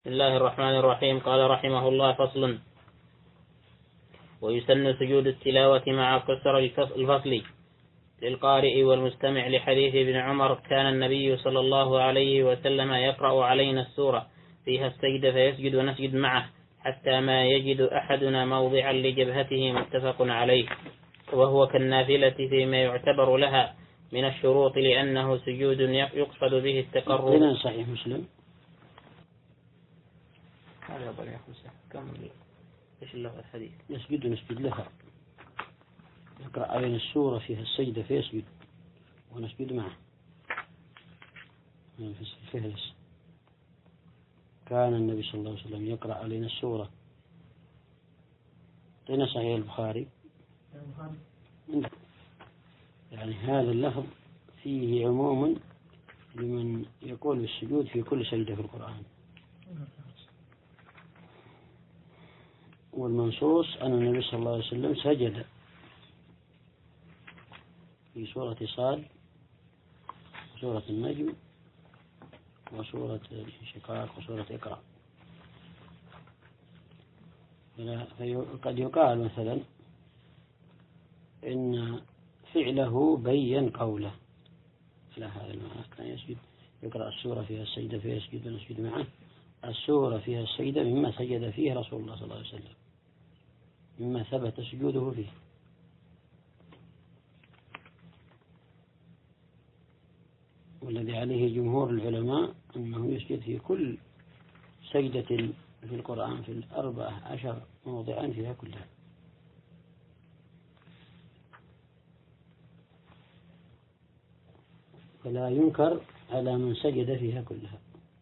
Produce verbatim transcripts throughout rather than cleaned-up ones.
بسم الله الرحمن الرحيم. قال رحمه الله: فصل. ويسن سجود التلاوة مع قصر الفصل للقارئ والمستمع لحديث ابن عمر: كان النبي صلى الله عليه وسلم يقرأ علينا السورة فيها السجد فيسجد ونسجد معه حتى ما يجد أحدنا موضعا لجبهته، متفق عليه. وهو كالنافلة فيما يعتبر لها من الشروط، لأنه سجود يقصد به التقرب. هنا صحيح مسلم. هذا أبو يا خمسة كم إيش اللغة الحديث؟ يسجد ونسجد لها. يقرأ علينا السورة فيها السجدة فيسجد ونسجد معه. في الفهرس: كان النبي صلى الله عليه وسلم يقرأ علينا السورة. هنا صحيح البخاري. يعني هذا اللفظ فيه عموم لمن يقول بالسجود في كل سجدة في القرآن. والمنصوص أن النبي صلى الله عليه وسلم سجد في سورة صاد وسورة النجم وسورة الانشقاق وسورة اقرأ. فقد يقال مثلا إن فعله بين قوله على هذا المعنى. كان يسجد يقرأ السورة فيها السجدة فيسجد ونسجد معه. السورة فيها السجدة مما سجد فيه رسول الله صلى الله عليه وسلم، مما ثبت سجوده فيه. والذي عليه جمهور العلماء أنه يسجد في كل سجدة في القرآن في الأربعة عشر موضعا فيها كلها. فلا ينكر على من سجد فيها كلها.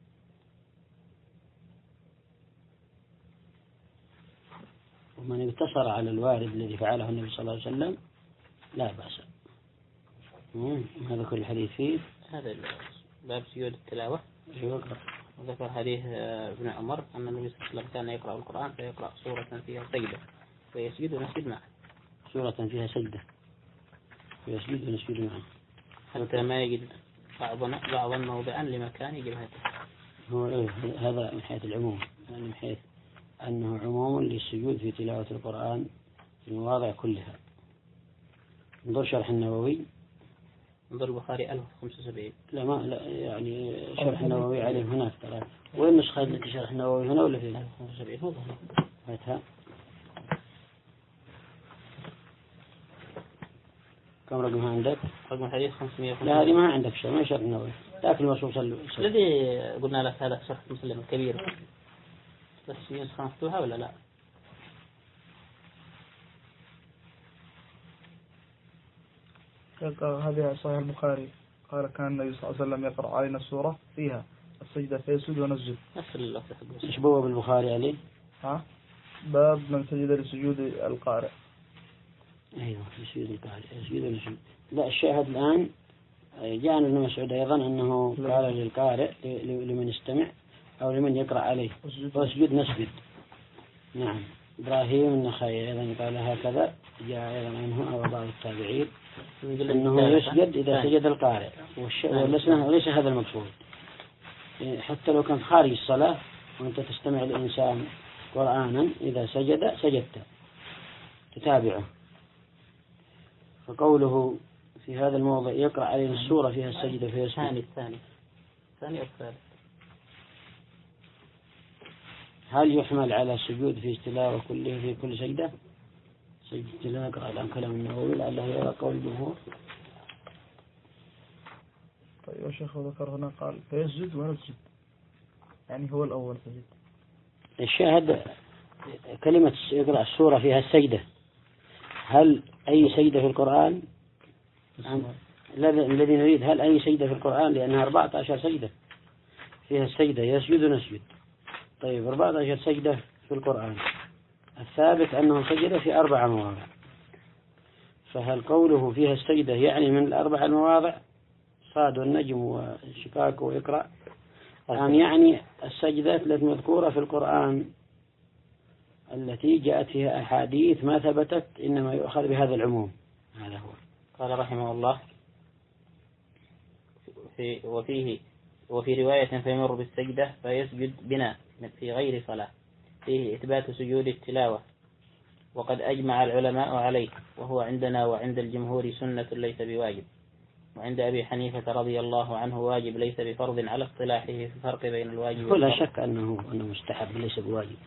ومن اقتصر على الوارد الذي فعله النبي صلى الله عليه وسلم لا بأس. هذا كل حديث فيه. هذا باب سجود التلاوة. وذكر حديث ابن عمر أن النبي صلى الله عليه وسلم كان يقرأ القرآن فيقرأ سورة فيها سجدة ويسجد ونسجد معه. سورة فيها سجدة ويسجد ونسجد معه حتى ما يجد بعضنا بعضا موضعا لمكان جبهته. هو إيه هذا من حيث العموم، يعني من حيث أنه عموم للسجود في تلاوة القرآن في المواضع كلها. انظر شرح النووي. انظر البخاري ألف وخمسة وسبعين. لا ما لا يعني شرح النووي عليه هناك ترى. وين النسخة التي شرح النووي هنا ولا فين؟ ألف وخمسة وسبعين هو هاتها. كم رقمها عندك؟ رقم الحديث خمسمائة وخمسة. لا هذه ما عندك شيء، ما شرح النووي. لكن المصروف الذي قلنا لك هذا شرح مسلم الكبير، بس نسخة مفتوحة ولا لا؟ هذه صحيح البخاري. قال كان النبي صلى الله عليه وسلم يقرأ علينا السورة فيها السجدة فيسجد ونسجد. نفس اللفظ. ايش بواب البخاري عليه؟ ها؟ باب من سجد لسجود القارئ. ايوه لسجود القارئ سجود ونسجد. لا الشاهد الآن جاءنا ابن مسعود أيضا أنه قال للقارئ لمن يستمع أو لمن يقرأ عليه واسجد نسجد. نعم. إبراهيم النخعي أيضا قال هكذا. جاء أيضا عنه أو بعض التابعين أنه يسجد إذا سجد القارئ، وليس هذا المقصود. حتى لو كان خارج الصلاة وأنت تستمع الإنسان قرآنا إذا سجد سجدت تتابعه. فقوله في هذا الموضع يقرأ علينا السورة فيها السجدة فيها السجدة. الثاني الثاني الثاني والثالث. هل يحمل على السجود في التلاوة كله في كل سجدة؟ سجد التلاوة يقرأ الآن كلام النووي لعله يرى قول الجمهور. طيب يا شيخ ذكر هنا قال فيسجد ونسجد، يعني هو الأول سجد. الشاهد كلمة يقرأ السورة فيها السجدة، هل أي سجدة في القرآن؟ الذي نريد هل أي سجدة في القرآن، لأنها أربعة عشر سجدة فيها السجدة يسجد ونسجد. طيب أربعة عشر سجدة في القرآن، الثابت أنه سجد في أربع مواضع، فهل قوله فيها السجدة يعني من الأربع المواضع صاد والنجم والشقاق وإقرأ، أم يعني السجدات التي مذكورة في القرآن التي جاءت فيها أحاديث ما ثبتت إنما يؤخذ بهذا العموم؟ هذا هو. قال رحمه الله في وفيه وفي رواية فيمر بالسجدة فيسجد بنا في غير صلاة فيه إثبات سجود التلاوة، وقد أجمع العلماء عليه، وهو عندنا وعند الجمهور سنة ليس بواجب، وعند أبي حنيفة رضي الله عنه واجب ليس بفرض على اصطلاحه في الفرق بين الواجب ولا والفرض. شك أنه أنه مستحب ليس بواجب،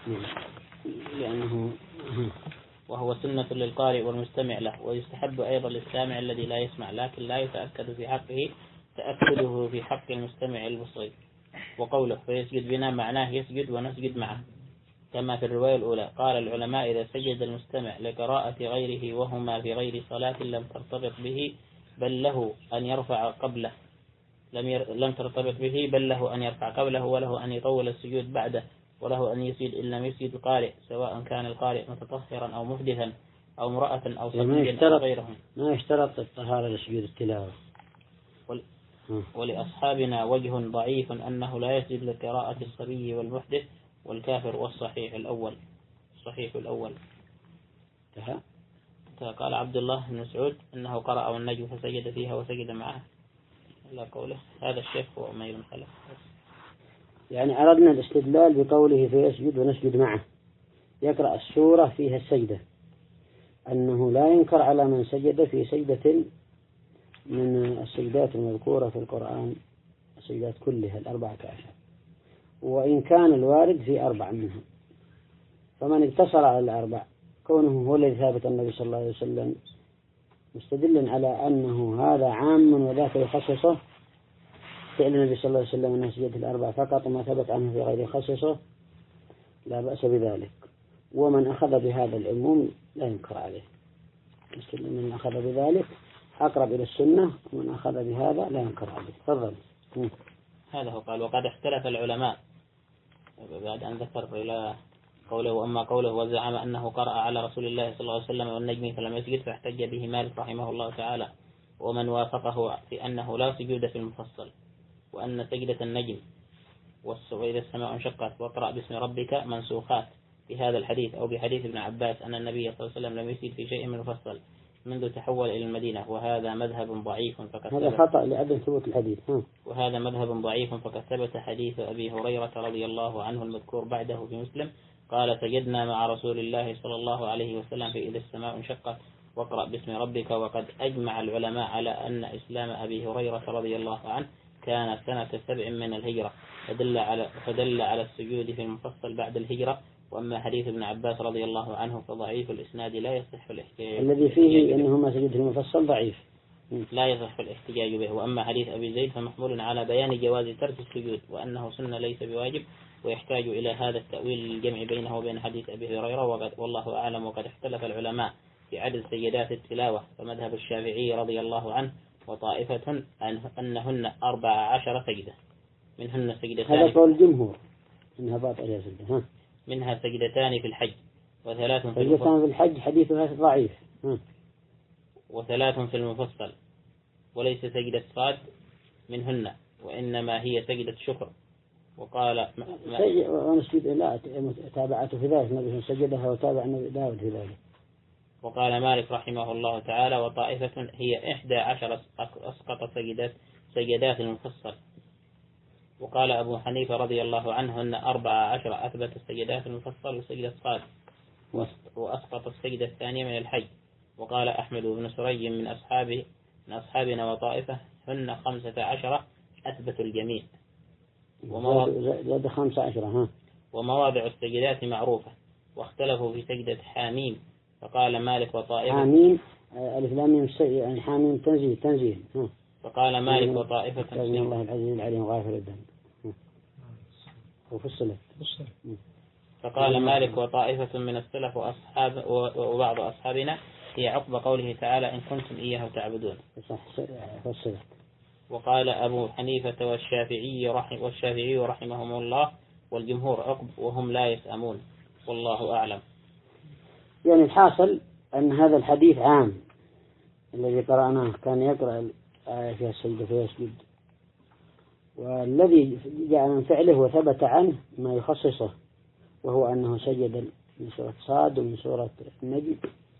لأنه وهو سنة للقارئ والمستمع له، ويستحب أيضا للسامع الذي لا يسمع، لكن لا يتأكد في حقه تأكده في حق المستمع البصير. وقوله فيسجد بنا معناه يسجد ونسجد معه، كما في الرواية الأولى. قال العلماء إذا سجد المستمع لقراءة غيره وهما في غير صلاة لم ترتبط به بل له أن يرفع قبله لم, ير... لم ترتبط به بل له أن يرفع قبله، وله أن يطول السجود بعده، وله أن يسجد إن لم يسجد القارئ، سواء كان القارئ متطهرا أو محدثا أو امرأة أو صبيا أو غيرهم. ما يشترط الطهارة لسجود التلاوة. ول... ولأصحابنا وجه ضعيف أنه لا يسجد لقراءة الصبي والمحدث والكافر، والصحيح الأول الصحيح الأول تها. قال عبد الله بن مسعود أنه قرأ والنجم فسجد فيها وسجد معه إلى قوله. هذا الشيخ هو أمير الخلف. يعني أردنا الاستدلال بقوله فيسجد ونسجد معه، يقرأ السورة فيها السجدة، أنه لا ينكر على من سجد في سجدة من السجدات المذكورة في القرآن، السجدات كلها الأربعة عشر، وإن كان الوارد في أربع منها، فمن اقتصر على الأربع كونه هو الذي ثابت النبي صلى الله عليه وسلم مستدل على أنه هذا عام وذاك يخصصه، فعل النبي صلى الله عليه وسلم أنه سجد الأربع فقط وما ثبت عنه في غير خصصه لا بأس بذلك. ومن أخذ بهذا العموم لا ينكر عليه، من أخذ بذلك أقرب إلى السنة، ومن أخذ بهذا لا ينكر عليه. تفضل. هذا هو. قال وقد اختلف العلماء بعد أن ذكر إلى قوله وأما قوله وزعم أنه قرأ على رسول الله صلى الله عليه وسلم والنجم فلم يسجد، فاحتج به مالك رحمه الله تعالى ومن وافقه في أنه لا سجود في المفصل، وأن سجدة النجم وإذا السماء انشقت واقرأ باسم ربك منسوخات بهذا الحديث أو بحديث ابن عباس أن النبي صلى الله عليه وسلم لم يسجد في شيء من المفصل منذ تحول إلى المدينة، وهذا مذهب ضعيف فقد هذا خطأ لعدم ثبوت الحديث. وهذا مذهب ضعيف فقد ثبت حديث أبي هريرة رضي الله عنه المذكور بعده في مسلم قال سجدنا مع رسول الله صلى الله عليه وسلم في إذا السماء انشقت واقرأ باسم ربك. وقد أجمع العلماء على أن إسلام أبي هريرة رضي الله عنه كان سنة سبع من الهجرة، فدل على فدل على السجود في المفصل بعد الهجرة. وأما حديث ابن عباس رضي الله عنه فضعيف الإسناد لا يصح الاحتجاج الذي فيه أنه ما سجد في المفصل ضعيف لا يصح الاحتجاج به. وأما حديث أبي زيد فمحمول على بيان جواز ترك السجود وأنه سنة ليس بواجب، ويحتاج إلى هذا التأويل للجمع بينه وبين حديث أبي هريرة، والله أعلم. وقد اختلف العلماء في عدد سجدات التلاوة، فمذهب الشافعي رضي الله عنه وطائفة أنهن أربع عشر سجدة، منهن سجدتان هذا قول الجمهور إنها باطلة يا سيدي. ها منها سجدتان في الحج وثلاث في سجدتان في الحج حديثها ضعيف، ها وثلاث في المفصل، وليس سجدة صاد منهن، وإنما هي سجدة شكر. وقال ونسجد لا تابعته في ذلك، النبي سجدها وتابع النبي داود في ذلك. وقال مالك رحمه الله تعالى وطائفة هي إحدى عشر أسقط سجدات سجدات المفصل. وقال أبو حنيفة رضي الله عنه أن أربع عشر أثبت السجدات المفصل وسجدة صاد وأسقط السجدة الثانية من الحج. وقال أحمد بن سري من أصحابه من أصحابنا وطائفة هن خمسة عشر أثبت الجميع. زاد خمسة عشر. ها ومواضع السجدات معروفة، واختلفوا في سجدة حاميم، فقال مالك وطائفة حاميم ألف لام ميم يعني حاميم تنزيل تنزيل. ها فقال مالك وطائفة بسم الله العزيز العليم غافر الذنب وفصلت. فقال مالك وطائفة من السلف وأصحاب وبعض أصحابنا هي عقب قوله تعالى إن كنتم إياه تعبدون. فصلت. وقال أبو حنيفة والشافعي رحم والشافعي رحمهم الله والجمهور عقب وهم لا يسأمون، والله أعلم. يعني الحاصل أن هذا الحديث عام الذي قرأناه كان يقرأ الآية فيها السجدة فيسجد، والذي جاء من فعله وثبت عنه ما يخصصه، وهو أنه سجد من سورة صاد ومن سورة النجم،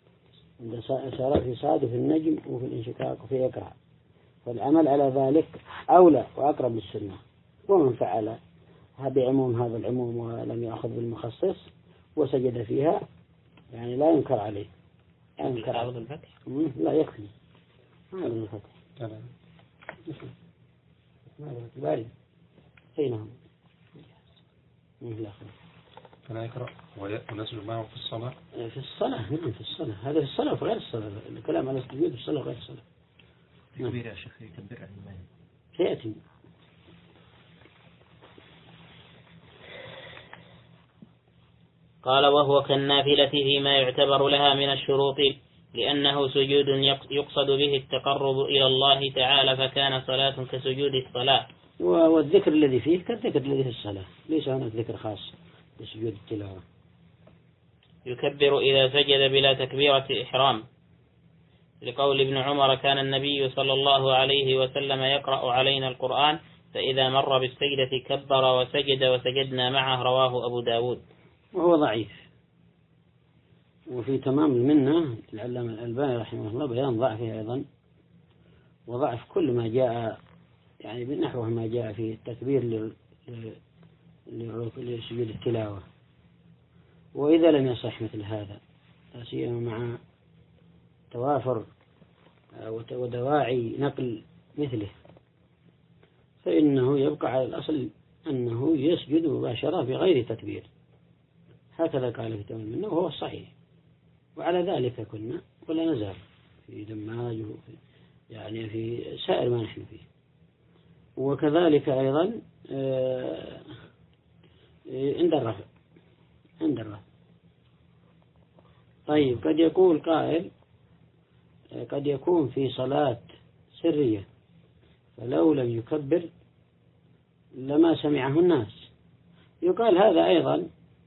في صاد وفي النجم وفي الانشقاق وفي إقرأ، فالعمل على ذلك أولى وأقرب للسنة. ومن فعل بعموم هذا العموم ولم يأخذ بالمخصص وسجد فيها يعني لا ينكر عليه. يعني ينكر على الفتح؟ لا يكفي ما يعرض الفتح. تمام. ما يعرض بارد. أينهم؟ لا خلاص. كان يقرأ ونسجد معه في الصلاة. في الصلاة نعم في الصلاة هذا في الصلاة وفي غير الصلاة الكلام على السجود في الصلاة وغير الصلاة. تكبير يا شيخ يكبر عن الماء. سيأتي. قال وهو كالنافلة فيما يعتبر لها من الشروط لأنه سجود يقصد به التقرب إلى الله تعالى فكان صلاة كسجود الصلاة. والذكر الذي فيه كالذكر الذي في الصلاة ليس هناك ذكر خاص بسجود التلاوة. يكبر إذا سجد بلا تكبيرة إحرام لقول ابن عمر كان النبي صلى الله عليه وسلم يقرأ علينا القرآن فإذا مر بالسجدة كبر وسجد وسجدنا معه رواه أبو داود. وهو ضعيف. وفي تمام المنة العلامة الألباني رحمه الله بيان ضعفه أيضا وضعف كل ما جاء يعني بنحو ما جاء في التكبير لسجود التلاوة. وإذا لم يصح مثل هذا لا سيما مع توافر ودواعي نقل مثله فإنه يبقى على الأصل أنه يسجد مباشرة بغير تكبير. هكذا قال في تمام المنة وهو الصحيح. وعلى ذلك كنا ولا نزال في دماج يعني في سائر ما نحن فيه. وكذلك أيضا عند الرفع عند الرفع. طيب قد يقول قائل قد يكون في صلاة سرية فلو لم يكبر لما سمعه الناس. يقال هذا أيضا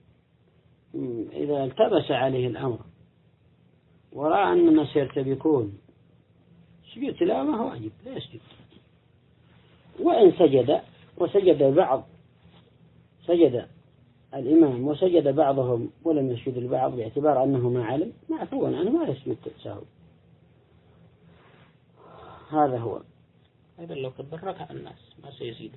إذا التبس عليه الأمر ورأى أن الناس يرتبكون سجود تلاوة واجب لا يسجد. وإن سجد وسجد بعض سجد الإمام وسجد بعضهم ولم يسجد البعض باعتبار أنه ما علم معفوا عنه ما يسجد سهو. هذا هو. أيضا لو كبر ركع الناس ما سيزيد.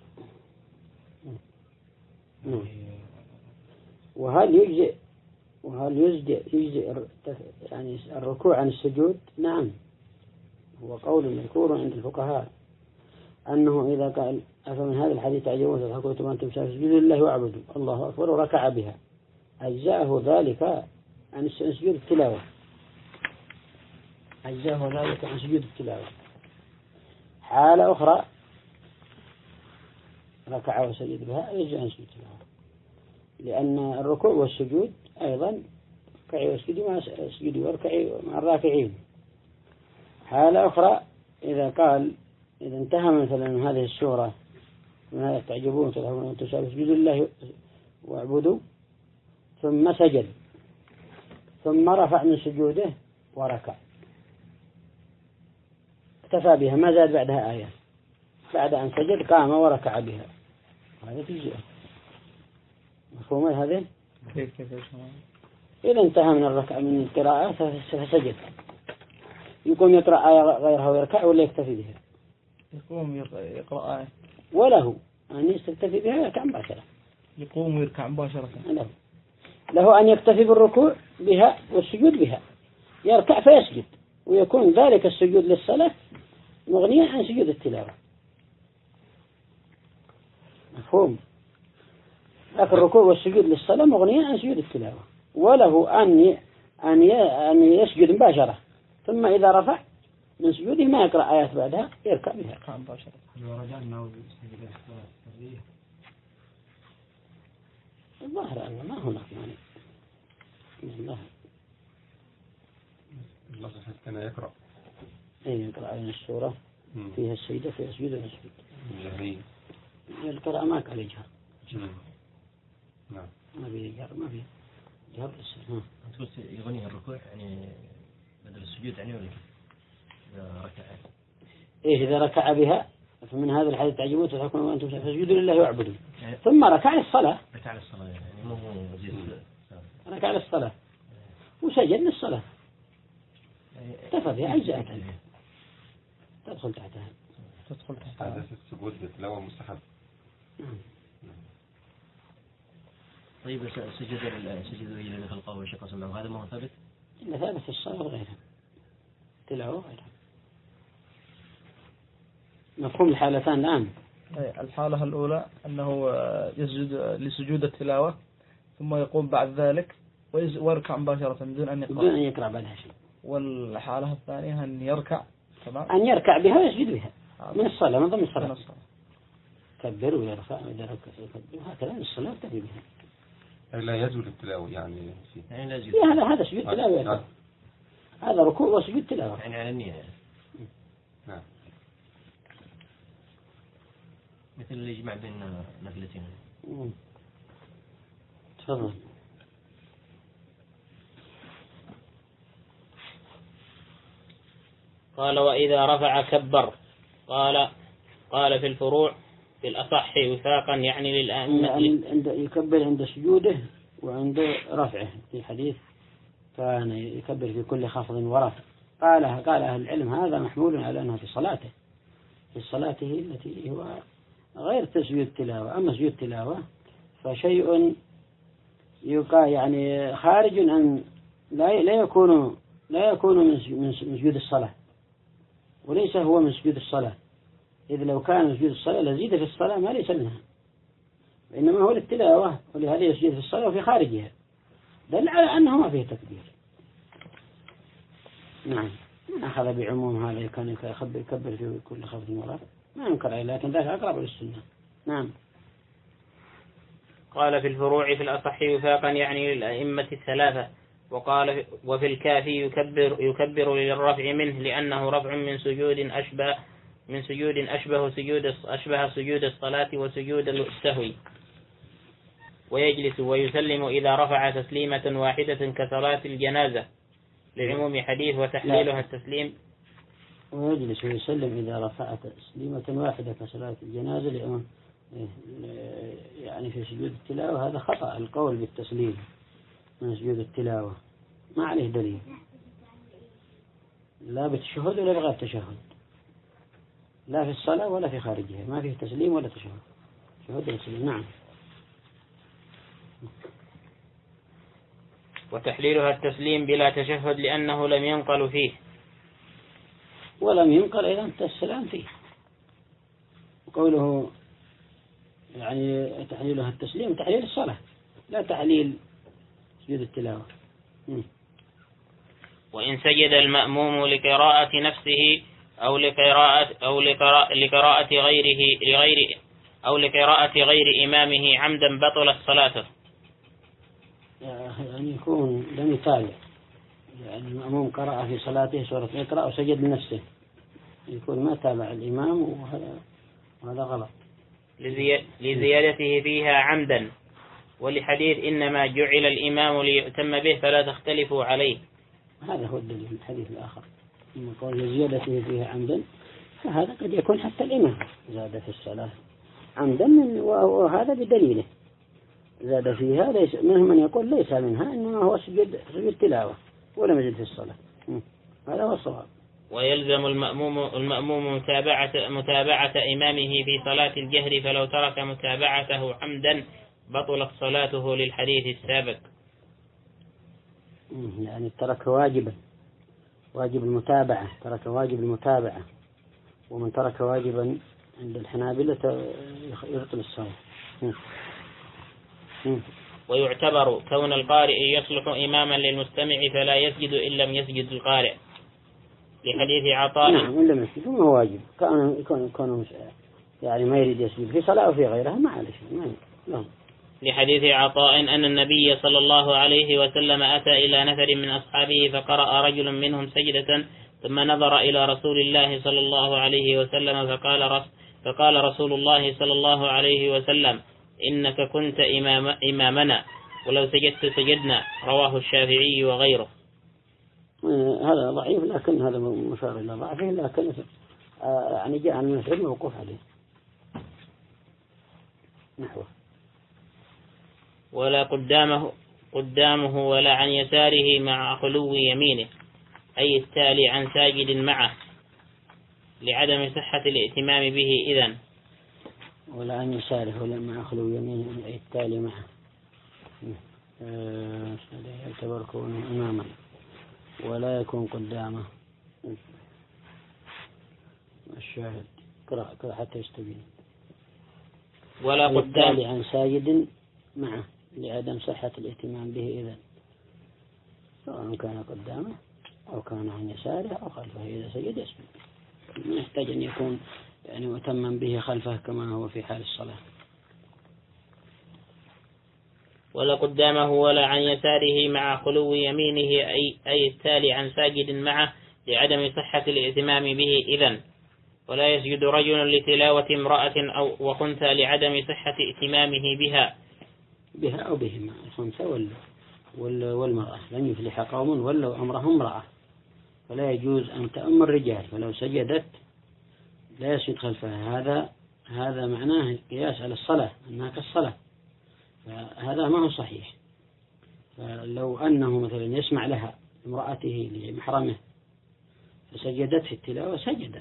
وهل يجزئ وهل يجزئ يجزئ يعني الركوع عن السجود؟ نعم هو قول مذكور عند الفقهاء أنه إذا قال أفمن هذا الحديث تعجبون تضحكون وأنتم سجدوا لله واعبدوا الله أكبر وركع بها أجزاءه ذلك عن سجود التلاوة. أجزاءه ذلك عن سجود التلاوة. حالة أخرى ركع وسجد بها يجزء عن سجود التلاوة لأن الركوع والسجود أيضا ركعي واسجدي مع سجدي واركعي مع الراكعين. حالة أخرى إذا قال إذا انتهى مثلا من هذه السورة من هذا تعجبون تضحكون وأنتم سجدوا لله واعبدوا ثم سجد ثم رفع من سجوده وركع اكتفى بها ما زاد بعدها آية بعد أن سجد قام وركع بها هذا تجزئه. مفهوم هذا؟ كيف كيف إذا انتهى من الركعة من القراءة فسجد يقوم يقرأ آية غيرها ويركع ولا يكتفي بها؟ يقوم يقرأ آية وله أن يستكتفي بها ويركع مباشرة. يقوم ويركع مباشرة. له له أن يكتفي بالركوع بها والسجود بها يركع فيسجد ويكون ذلك السجود للصلاة مغنيا عن سجود التلاوة. مفهوم؟ لكن الركوع والسجود للصلاة مغنيا عن سجود التلاوة. وله أن أن أن يسجد مباشرة ثم إذا رفع من سجوده ما يقرأ آيات بعدها يركع بها يركع مباشرة. الظاهر أنه ما هناك مانع. الله الله كان يقرأ أي يقرأ علينا السورة فيها السيدة فيها سجود ونسجد. جميل. القراءة ما كان يجهر. نعم. ما في جهر ما في جهر بس. تقول يغنيها الركوع يعني بدل السجود يعني ولا إذا ركع؟ إيه إذا ركع بها فمن هذا الحديث تعجبون تضحكون وأنتم سجدوا لله واعبدوا ثم ركع للصلاة. ركع للصلاة يعني مو هو مزيد. ركع للصلاة وسجد للصلاة اكتفى بها أجزاء تدخل تحتها. تدخل تحتها. هذا السجود بالتلاوة مستحب. طيب سجد سجد إلى خلقه وشق سمعه هذا ما هو ثابت؟ إلا ثابت في الصلاة وغيرها تلاوة وغيرها. مفهوم الحالتان الآن. الحالة الأولى أنه يسجد لسجود التلاوة ثم يقوم بعد ذلك ويركع مباشرة بدون أن يقرأ بدون أن يقرأ بعدها شيء. والحالة الثانية أن يركع تمام أن يركع بها ويسجد بها من الصلاة من ضمن الصلاة. من الصلاة كبر ويرفع ويدرك يكبر هكذا من الصلاة تبي بها. لا يزول التلاوة يعني فيه. يعني لا يزول. هذا هذا سجود تلاوة نعم. هذا ركوع وسجود تلاوة. يعني على النية. نعم. مثل اللي يجمع بين نفلتين. تفضل. قال وإذا رفع كبر. قال قال في الفروع في الأصح وفاقا يعني للأئمة عند يكبر عند سجوده وعند رفعه في حديث كان يكبر في كل خفض ورفع. قال قال أهل العلم هذا محمول على أنه في صلاته في صلاته التي هو غير تسجيد التلاوة. أما سجود التلاوة فشيء يقع يعني خارج عن لا لا يكون لا يكون من من سجود الصلاة وليس هو من سجود الصلاة. إذ لو كان سجود الصلاة لزيد في الصلاة ما ليس منها إنما هو التلاوة ولهذا يسجد في الصلاة وفي خارجها دل على أنه ما فيه تكبير. نعم من أخذ بعموم هذا كان يكبر يكبر في كل خفض ورفع ما ينكر عليه لكن ذلك أقرب للسنة. نعم. قال في الفروع في الأصح وفاقا يعني للأئمة الثلاثة. وقال وفي الكافي يكبر يكبر للرفع منه لأنه رفع من سجود أشبه من سجود أشبه سجود أشبه سجود الصلاة وسجود السهو. ويجلس ويسلم إذا رفع تسليمة واحدة كصلاة الجنازة لعموم حديث وتحليلها التسليم. ويجلس ويسلم إذا رفع تسليمة واحدة كصلاة الجنازة لعموم يعني في سجود التلاوة. هذا خطأ القول بالتسليم من سجود التلاوة ما عليه دليل لا بالتشهد ولا بغير التشهد لا في الصلاة ولا في خارجها ما فيه تسليم ولا تشهد تشهد ولا تسليم. نعم. وتحليلها التسليم بلا تشهد لأنه لم ينقل فيه ولم ينقل أيضا السلام فيه. قوله يعني تحليلها التسليم تحليل الصلاة لا تحليل سجود التلاوة. م. وإن سجد المأموم لقراءة نفسه أو لقراءة أو لقراءة, لقراءة غيره لغير أو لقراءة غير إمامه عمدا بطلت صلاته. يعني يكون لم يتابع يعني المأموم قرأ في صلاته سورة اقرأ وسجد لنفسه يكون ما تابع الإمام وهذا وهذا غلط لزيادته فيها عمدا. ولحديث إنما جعل الإمام ليؤتم به فلا تختلفوا عليه. هذا هو الدليل الحديث الآخر لما قول لزيادته فيها عمدا فهذا قد يكون حتى الإمام زاد في الصلاة عمدا وهذا بدليله زاد فيها ليس منهم من يقول ليس منها إنما هو سجد سجد تلاوة ولم يزد في الصلاة. هذا هو الصواب. ويلزم المأموم المأموم متابعة متابعة إمامه في صلاة الجهر فلو ترك متابعته عمدا بطلت صلاته للحديث السابق. يعني ترك واجبا واجب المتابعة ترك واجب المتابعة ومن ترك واجبا عند الحنابلة يبطل الصلاة. ويعتبر كون القارئ يصلح إماما للمستمع فلا يسجد إن لم يسجد القارئ لحديث عطاء. نعم إن لم يسجد ما هو واجب كان يكون يكون يعني ما يريد يسجد في صلاة وفي غيرها ما عليه شيء ما لحديث عطاء أن النبي صلى الله عليه وسلم أتى إلى نفر من أصحابه فقرأ رجل منهم سجدة ثم نظر إلى رسول الله صلى الله عليه وسلم فقال رس فقال رسول الله صلى الله عليه وسلم إنك كنت إمام إمامنا ولو سجدت سجدنا. رواه الشافعي وغيره. هذا ضعيف لكن هذا مشار إلى ضعفه لكن يعني جاء عن مسعود موقوف عليه نحوه. ولا قدامه قدامه ولا عن يساره مع خلو يمينه أي التالي عن ساجد معه لعدم صحة الائتمام به إذن. ولا عن يساره ولا مع خلو يمينه أي التالي معه يعتبر كونه إماما ولا يكون قدامه. الشاهد قرأ قرأ حتى يستبين. ولا قدام عن ساجد معه لعدم صحة الاهتمام به إذن، سواء كان قدامه أو كان عن يساره أو خلفه، إذا سجد يسجد، ما يحتاج أن يكون يعني مهتما به خلفه كما هو في حال الصلاة. ولا قدامه ولا عن يساره مع خلو يمينه أي, أي التالي عن ساجد معه لعدم صحة الاهتمام به إذن. ولا يسجد رجل لتلاوة امرأة أو وخنثى لعدم صحة اهتمامه بها بها أو بهما، الخنثى والمرأة، لن يفلح قوم ولوا أمرهم امرأة، فلا يجوز أن تأم الرجال، فلو سجدت لا يسجد خلفها. هذا هذا معناه قياس على الصلاة أنها كالصلاة، فهذا ما هو صحيح. فلو أنه مثلا يسمع لها امرأته لمحرمه فسجدت في التلاوة سجد،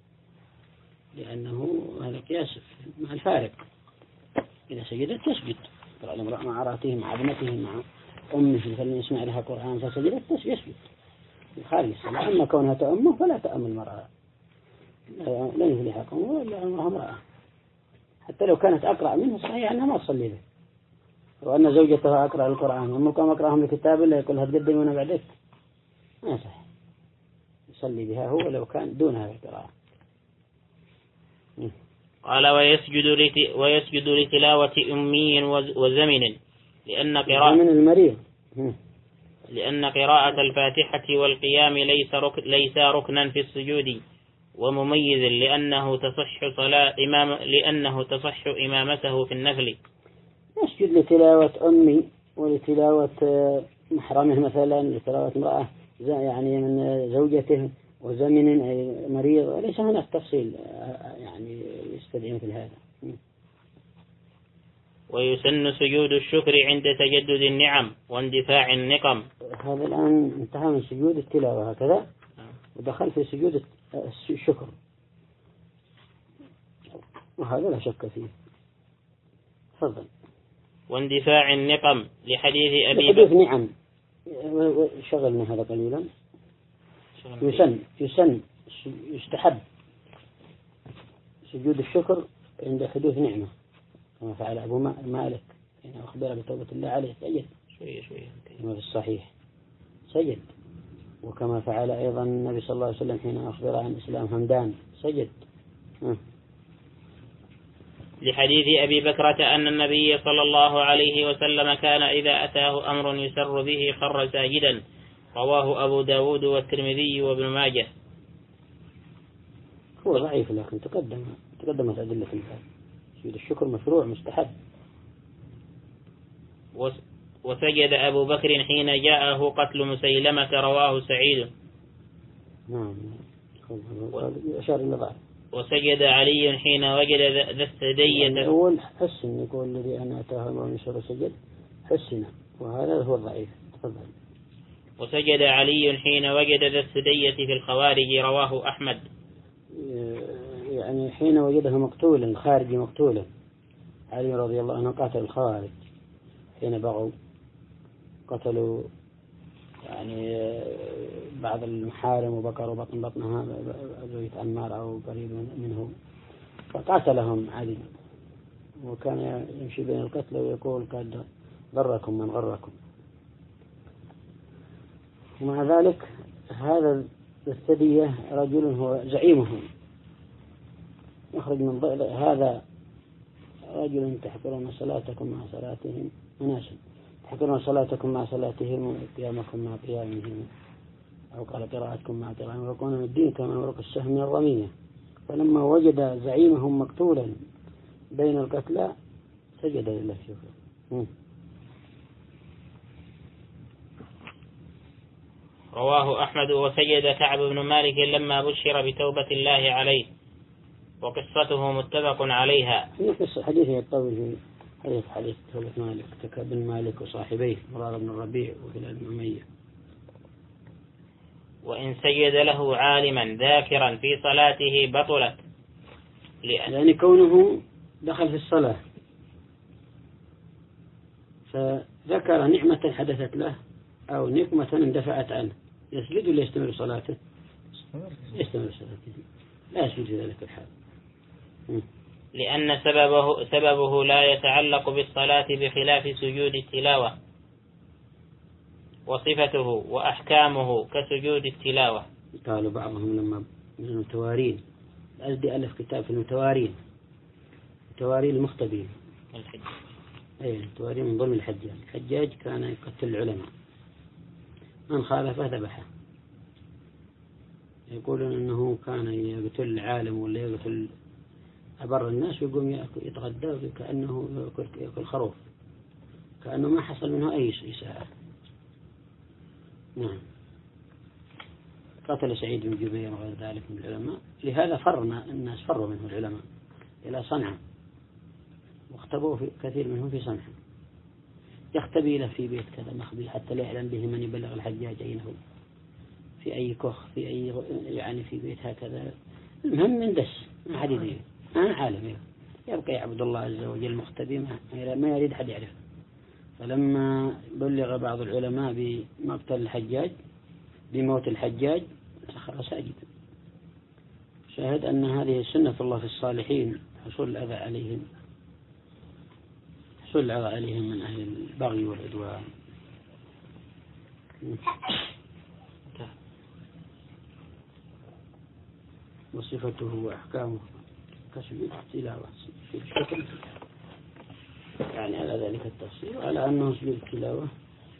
لأنه هذا قياس مع الفارق. إذا سجدت تسجد، ترى الامرأة مع عراته مع ابنته مع أمه مثلا يسمع لها قرآن فسجدت يسجد خارج الصلاة. أما كونها تأمه فلا تأم المرأة، لا يفلح قوم ولا أمرها امرأة، حتى لو كانت أقرأ منه صحيح أنها ما تصلي به، وأن زوجتها أقرأ القرآن وأما كان أقرأهم لكتاب الله يقول هتقدمون بعدك ما صح، يصلي بها هو لو كان دون هذا القراءة. قال ويسجد لت... ويسجد لتلاوة أمي وزمن لأن قراءة من المريض لأن قراءة الفاتحة والقيام ليس رك... ليس ركنا في السجود ومميز لأنه تصح صلاة إمام لأنه تصح إمامته في النفل. يسجد لتلاوة أمي ولتلاوة محرمه مثلا، لتلاوة امرأة يعني من زوجته وزمن أي مريض، وليس هناك تفصيل يعني يستدعي مثل هذا. ويسن سجود الشكر عند تجدد النعم واندفاع النقم. هذا الآن انتهى من سجود التلاوة هكذا ودخل في سجود الشكر، وهذا لا شك فيه. تفضل. واندفاع النقم لحديث أبي بكر. نعم شغلنا هذا قليلا. يسن يسن يستحب سجود الشكر عند حدوث نعمة كما فعل أبو مالك حين أخبر بتوبة الله عليه سجد شوية شوية في الصحيح سجد، وكما فعل أيضا النبي صلى الله عليه وسلم حين أخبر عن إسلام همدان سجد. ها. لحديث أبي بكرة أن النبي صلى الله عليه وسلم كان إذا أتاه أمر يسر به خر ساجدا، رواه أبو داود والترمذي وابن ماجه. هو ضعيف لكن تقدم تقدمت أدلة الباب. سجود الشكر مشروع مستحب. وسجد أبو بكر حين جاءه قتل مسيلمة، رواه سعيد. نعم أشار إلى ضعف. وسجد علي حين وجد ذا الثدية. الأول حسن يقول الذي أنا أتاه الله يسر سجد حسنا، وهذا هو الضعيف. تفضل. وسجد علي حين وجد ذا الثدية في الخوارج، رواه أحمد. يعني حين وجده مقتولا الخارجي مقتولا، علي رضي الله عنه قاتل الخوارج حين بغوا قتلوا يعني بعض المحارم وبكروا بطن بطنها زوجة عمار أو قريب منه، فقاتلهم علي وكان يمشي بين القتلى ويقول قد غركم من غركم. ومع ذلك هذا الثدية رجل هو زعيمهم يخرج من ضئل، هذا رجل تحقرون صلاتكم مع صلاتهم أناسا تحقرون صلاتكم مع صلاتهم وقيامكم مع قيامهم، أو قال قراءتكم مع قراءتهم، ويكون من الدين كما ورق السهم من الرمية. فلما وجد زعيمهم مقتولا بين القتلى سجد لله شكرا. رواه أحمد. وسجد كعب بن مالك لما بشر بتوبة الله عليه، وقصته متفق عليها. في حديث الطويل حديث حديث توبة مالك كعب بن مالك وصاحبيه مرار بن الربيع وهلال بن أمية. وإن سجد له عالما ذاكرا في صلاته بطلت، لأن يعني كونه دخل في الصلاة ذكر نعمة حدثت له أو نقمة اندفعت عنه يسجد ولا يستمر صلاته؟ يستمر صلاته، لا يسجد في ذلك الحال. لأن سببه, سببه لا يتعلق بالصلاة بخلاف سجود التلاوة، وصفته وأحكامه كسجود التلاوة. قالوا بعضهم لما من المتوارين، أزدي ألف كتاب في المتوارين، توارين المختبين، أي التوارين من ضمن الحجاج. الحجاج كان يقتل العلماء، من خالفه ذبحه. يقولون أنه كان يقتل العالم ولا يقتل أبر الناس ويقوم يتغدى كأنه يأكل خروف، كأنه ما حصل منه أي إساءة. نعم. قتل سعيد بن جبير وغير ذلك من العلماء، لهذا فرنا الناس فروا منه العلماء إلى صنعاء، واختبوا في كثير منهم في صنعاء. يختبي له في بيت كذا مخبي حتى لا يعلم به من يبلغ الحجاج أين هو، في أي كخ، في أي يعني في بيت هكذا. المهم من دس ما حد يدري، أنا عالم يبقى يعبد الله عز وجل مختبي ما يريد حد يعرف. فلما بلغ بعض العلماء بمقتل الحجاج بموت الحجاج سخر ساجدا. شاهد أن هذه سنة الله في الصالحين، حصول الأذى عليهم، حصول الأذى عليهم من أهل البغي والعدوان. وصفته وأحكامه كسجود التلاوة في الشكل، يعني على ذلك التفصيل، على أنه سجود التلاوة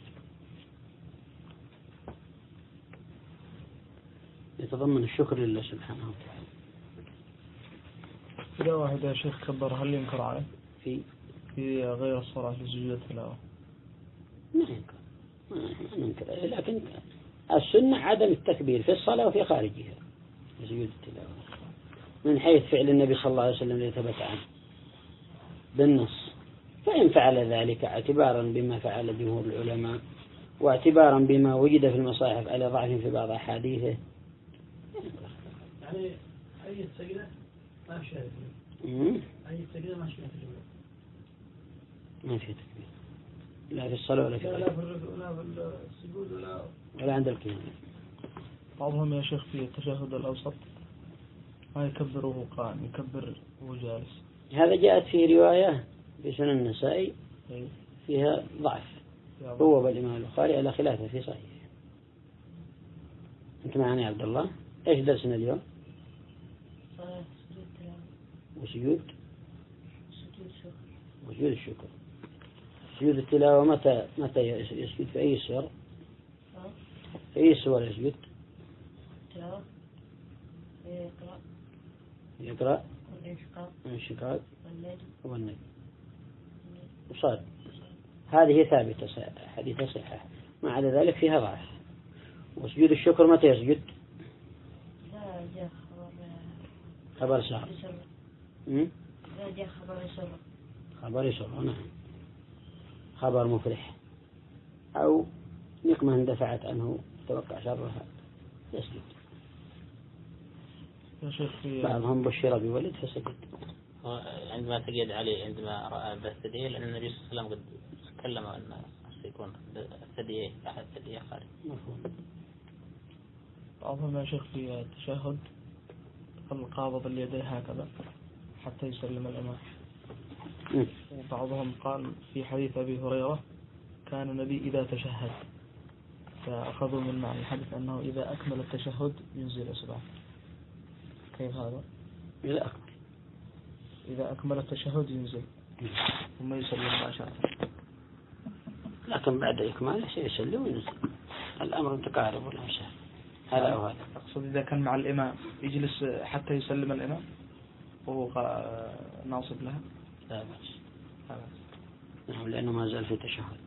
يتضمن الشكر لله سبحانه وتعالى. إذا واحد يا شيخ كبر هل ينكر عليه في في غير الصلاة لسجود التلاوة؟ ما ينكر، ما ننكر، لكن السنة عدم التكبير في الصلاة وفي خارجها لسجود التلاوة، من حيث فعل النبي صلى الله عليه وسلم الذي ثبت عنه بالنص. فإن فعل ذلك اعتبارا بما فعل جمهور العلماء، واعتبارا بما وجد في المصاحف على ضعف في بعض أحاديثه، يعني أي سجدة ما في شيء، أي سجدة ما في شيء، ما في تكبير لا في الصلاة ولا في لا في ولا في السجود ولا ولا عند القيام. بعضهم يا شيخ في التشهد الأوسط ما يكبر وهو قائم، يكبر وهو جالس. هذا جاءت فيه رواية في سنن النسائي فيها ضعف، هو بالإمام البخاري على خلافه في صحيح. أنت معنا يا عبد الله؟ إيش درسنا اليوم؟ صلاة سجود التلاوة وسجود سجود الشكر وسجود الشكر. سجود التلاوة متى متى يسجد في أي سور؟ في أي سور يسجد؟ التلاوة يقرأ يقرأ والإنشقاق الانشقاق والنجم والنجم وصاد. هذه ثابتة حديثة صحيحة، ما عدا ذلك فيها ضعف. وسجود الشكر متى يسجد؟ لا جاء خبر خبر سار. لا جاء خبر يسر. خبر يسر، نعم، خبر مفرح أو نقمة اندفعت عنه توقع شرها يسجد. يا شيخ في بعضهم بشر بولد فسجد. عندما سجد عليه عندما رأى بالثديين، لأن النبي صلى الله عليه وسلم قد تكلم أن سيكون الثديين أحد الثديين خارج. بعضهم يا شيخ في التشهد القابض اليدين هكذا حتى يسلم الإمام. وبعضهم قال في حديث أبي هريرة كان النبي إذا تشهد، فأخذوا من معنى الحديث أنه إذا أكمل التشهد ينزل إصبعه. كيف هذا؟ إذا أكمل إذا أكمل التشهد ينزل ثم يسلم مباشرة، لكن بعد إكماله سيسلم وينزل، الأمر متقارب ولا مشاهد. هذا أو هذا. أقصد إذا كان مع الإمام يجلس حتى يسلم الإمام وهو ناصب لها. لا بأس، نعم، لأنه ما زال في تشهد.